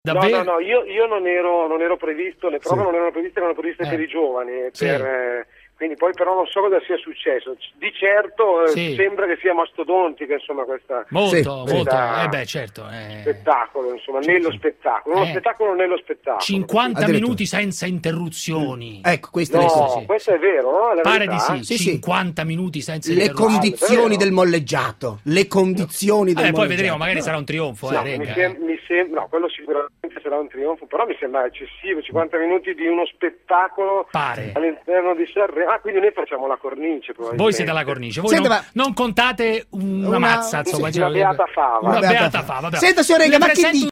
Davvero? No, io non ero previsto, le prove non erano previste per i giovani, quindi poi però non so cosa sia successo. Di certo sembra che sia mastodontica, insomma, questa molto. Certo. Spettacolo, insomma, nello spettacolo. Uno spettacolo nello spettacolo. 50 minuti senza interruzioni. Ecco, questo è vero, no? La pare verità? di sì. 50 minuti senza le interruzioni. condizioni del molleggiato. Le condizioni del molleggiato. Poi vedremo, magari sarà un trionfo. No, quello sicuramente sarà un trionfo, però mi sembra eccessivo, 50 minuti di uno spettacolo all'interno di Sanremo. Quindi noi facciamo la cornice. Voi siete la cornice, voi non contate una mazza, insomma, una beata fava. Una beata fava. Senta, signor Rega, ma che dice?